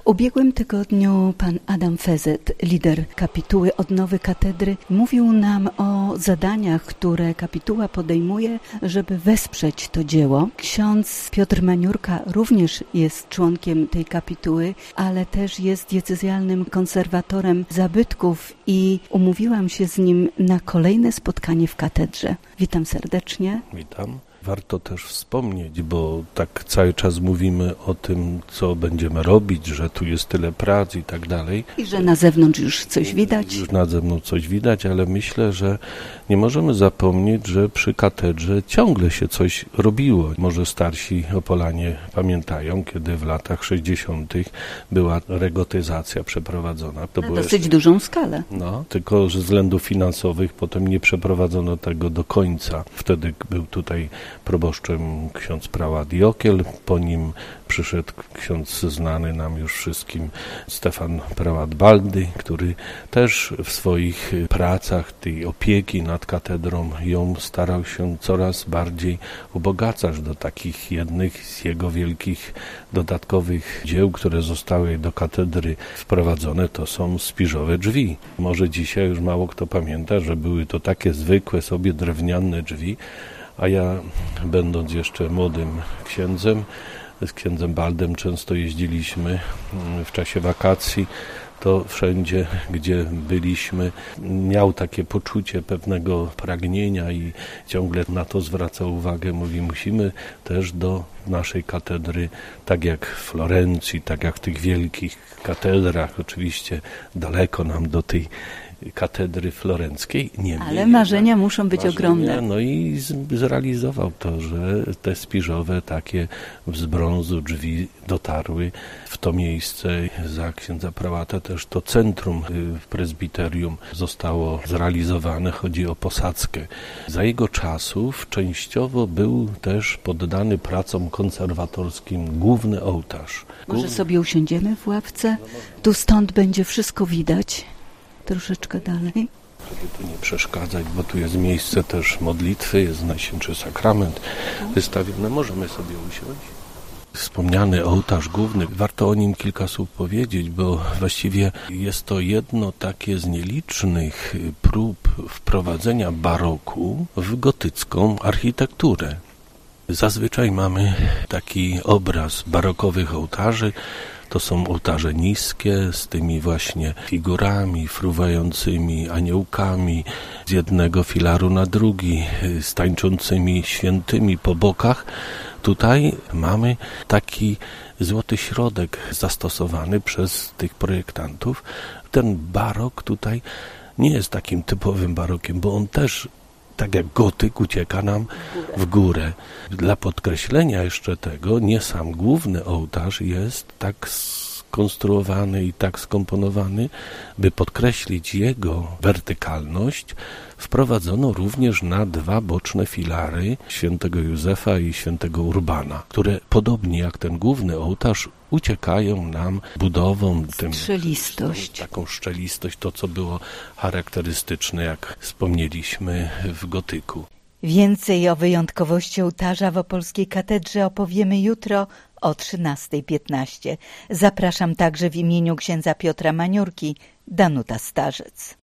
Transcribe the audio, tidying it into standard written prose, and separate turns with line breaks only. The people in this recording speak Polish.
W ubiegłym tygodniu pan Adam Fezet, lider kapituły Odnowy Katedry, mówił nam o zadaniach, które kapituła podejmuje, żeby wesprzeć to dzieło. Ksiądz Piotr Maniurka również jest członkiem tej kapituły, ale też jest diecezjalnym konserwatorem zabytków i umówiłam się z nim na kolejne spotkanie w katedrze. Witam serdecznie.
Witam. Warto też wspomnieć, bo tak cały czas mówimy o tym, co będziemy robić, że tu jest tyle prac i tak dalej.
I że na zewnątrz już coś widać.
Już na zewnątrz coś widać, ale myślę, że nie możemy zapomnieć, że przy katedrze ciągle się coś robiło. Może starsi Opolanie pamiętają, kiedy w latach 60. była regotyzacja przeprowadzona. To
Na
było
dosyć dużą skalę.
Tylko ze względów finansowych potem nie przeprowadzono tego do końca. Wtedy był tutaj proboszczem ksiądz prałat Jokiel, po nim przyszedł ksiądz znany nam już wszystkim Stefan prałat Baldy, który też w swoich pracach tej opieki nad katedrą ją starał się coraz bardziej ubogacać do takich jednych z jego wielkich dodatkowych dzieł, które zostały do katedry wprowadzone, to są spiżowe drzwi. Może dzisiaj już mało kto pamięta, że były to takie zwykłe sobie drewniane drzwi, a ja, będąc jeszcze młodym księdzem, z księdzem Baldem często jeździliśmy w czasie wakacji, to wszędzie, gdzie byliśmy, miał takie poczucie pewnego pragnienia i ciągle na to zwracał uwagę. Mówi, musimy też do naszej katedry, tak jak w Florencji, tak jak w tych wielkich katedrach, oczywiście daleko nam do tej katedry florenckiej.
Ale marzenia muszą być ogromne.
No i zrealizował to, że te spiżowe takie z brązu drzwi dotarły w to miejsce. Za księdza prałata też to centrum w prezbiterium zostało zrealizowane. Chodzi o posadzkę. Za jego czasów częściowo był też poddany pracom konserwatorskim główny ołtarz.
Może sobie usiądziemy w ławce? Tu stąd będzie wszystko widać. Troszeczkę dalej.
Żeby tu nie przeszkadzać, bo tu jest miejsce też modlitwy, jest Najświętszy Sakrament wystawiony. Możemy sobie usiąść. Wspomniany ołtarz główny, warto o nim kilka słów powiedzieć, bo właściwie jest to jedno takie z nielicznych prób wprowadzenia baroku w gotycką architekturę. Zazwyczaj mamy taki obraz barokowych ołtarzy. To są ołtarze niskie z tymi właśnie figurami fruwającymi, aniołkami z jednego filaru na drugi, z tańczącymi świętymi po bokach. Tutaj mamy taki złoty środek zastosowany przez tych projektantów. Ten barok tutaj nie jest takim typowym barokiem, bo on też, tak jak gotyk, ucieka nam w górę. Dla podkreślenia jeszcze tego, nie sam główny ołtarz jest tak skonstruowany i tak skomponowany, by podkreślić jego wertykalność, wprowadzono również na dwa boczne filary świętego Józefa i świętego Urbana, które podobnie jak ten główny ołtarz uciekają nam budową, taką szczelistość, to co było charakterystyczne, jak wspomnieliśmy, w gotyku.
Więcej o wyjątkowości ołtarza w Opolskiej Katedrze opowiemy jutro o 13:15. Zapraszam także w imieniu księdza Piotra Maniurki, Danuta Starzec.